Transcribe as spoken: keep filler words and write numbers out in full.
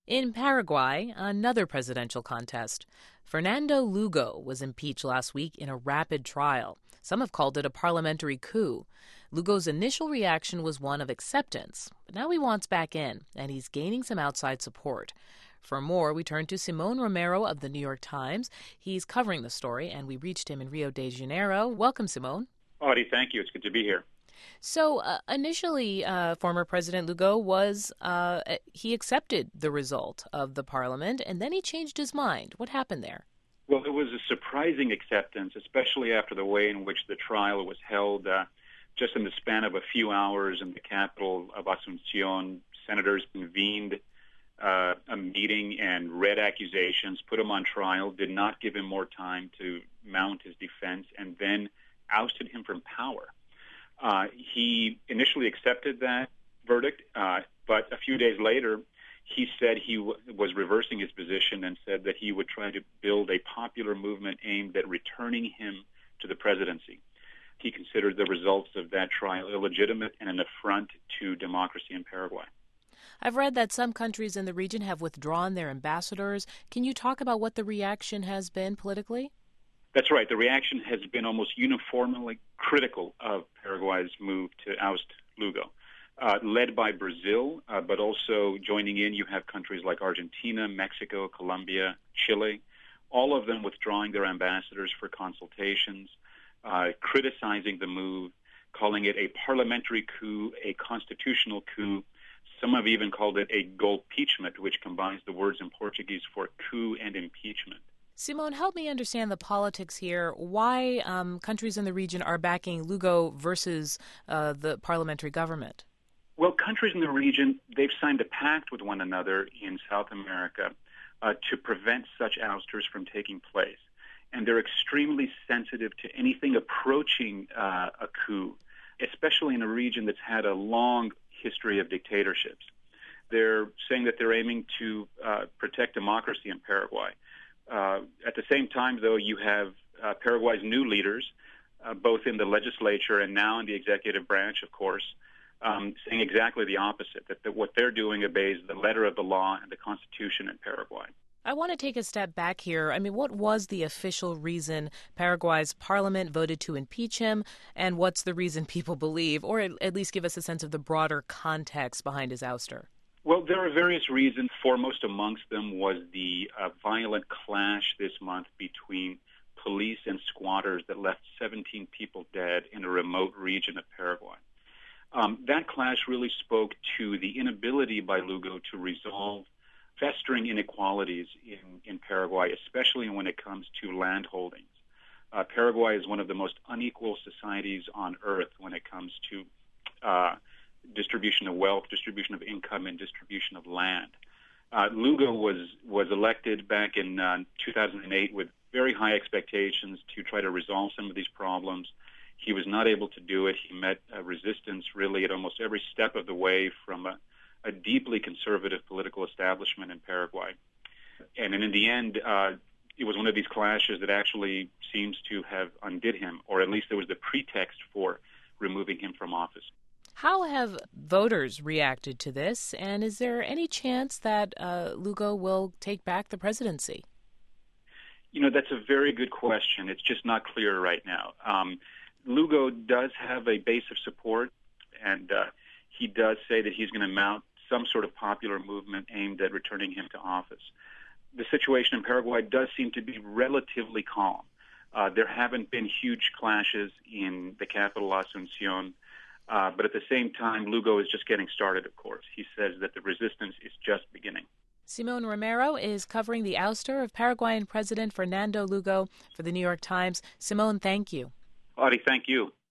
In Paraguay, another presidential contest. Fernando Lugo was impeached last week in a rapid trial. Some have called it a parliamentary coup. Lugo's initial reaction was one of acceptance, but now he wants back in, and he's gaining some outside support. For more, we turn to Simon Romero of The New York Times. He's covering the story, and we reached him in Rio de Janeiro. Welcome, Simon. Audie, thank you. It's good to be here. So uh, initially, uh, former President Lugo was, uh, he accepted the result of the parliament, and then he changed his mind. What happened there? Well, it was a surprising acceptance, especially after the way in which the trial was held. Uh, just in the span of a few hours in the capital of Asunción, senators convened uh, a meeting and read accusations, put him on trial, did not give him more time to mount his defense, and then ousted him from power. Uh, he initially accepted that verdict, uh, but a few days later, he said he w- was reversing his position and said that he would try to build a popular movement aimed at returning him to the presidency. He considered the results of that trial illegitimate and an affront to democracy in Paraguay. I've read that some countries in the region have withdrawn their ambassadors. Can you talk about what the reaction has been politically? That's right. The reaction has been almost uniformly critical of Paraguay's move to oust Lugo. Uh, led by Brazil, uh, but also joining in, you have countries like Argentina, Mexico, Colombia, Chile, all of them withdrawing their ambassadors for consultations, uh, criticizing the move, calling it a parliamentary coup, a constitutional coup. Some have even called it a golpeachment, which combines the words in Portuguese for coup and impeachment. Simon, help me understand the politics here. Why um, countries in the region are backing Lugo versus uh, the parliamentary government? Well, countries in the region, they've signed a pact with one another in South America uh, to prevent such ousters from taking place. And they're extremely sensitive to anything approaching uh, a coup, especially in a region that's had a long history of dictatorships. They're saying that they're aiming to uh, protect democracy in Paraguay. Uh, at the same time, though, you have uh, Paraguay's new leaders, uh, both in the legislature and now in the executive branch, of course, um, saying exactly the opposite, that, that what they're doing obeys the letter of the law and the Constitution in Paraguay. I want to take a step back here. I mean, what was the official reason Paraguay's parliament voted to impeach him, and what's the reason people believe, or at least give us a sense of the broader context behind his ouster? Well, there are various reasons. Foremost amongst them was the uh, violent clash this month between police and squatters that left seventeen people dead in a remote region of Paraguay. Um, that clash really spoke to the inability by Lugo to resolve festering inequalities in, in Paraguay, especially when it comes to land holdings. Uh, Paraguay is one of the most unequal societies on earth when it comes to uh, distribution of wealth, distribution of income, and distribution of land. Uh, Lugo was was elected back in uh, two thousand eight with very high expectations to try to resolve some of these problems. He was not able to do it. He met uh, resistance really at almost every step of the way from a, a deeply conservative political establishment in Paraguay. And, and in the end, uh, it was one of these clashes that actually seems to have undid him, or at least there was the pretext for removing him from office. How have voters reacted to this, and is there any chance that uh, Lugo will take back the presidency? You know, that's a very good question. It's just not clear right now. Um, Lugo does have a base of support, and uh, he does say that he's going to mount some sort of popular movement aimed at returning him to office. The situation in Paraguay does seem to be relatively calm. Uh, there haven't been huge clashes in the capital, Asunción. Uh, but at the same time, Lugo is just getting started, of course. He says that the resistance is just beginning. Simon Romero is covering the ouster of Paraguayan President Fernando Lugo for The New York Times. Simon, thank you. Audie, thank you.